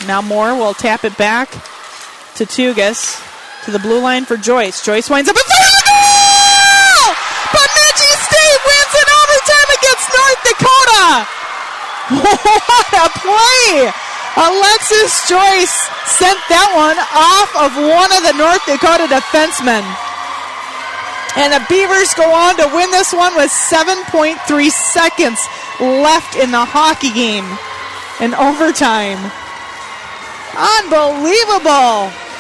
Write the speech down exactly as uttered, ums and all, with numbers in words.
Now Moore will tap it back to Tugas, to the blue line for Joyce. Joyce winds up a goal! Bemidji State wins in overtime against North Dakota! What a play! Alexis Joyce sent that one off of one of the North Dakota defensemen. And the Beavers go on to win this one with seven point three seconds left in the hockey game in overtime. Unbelievable.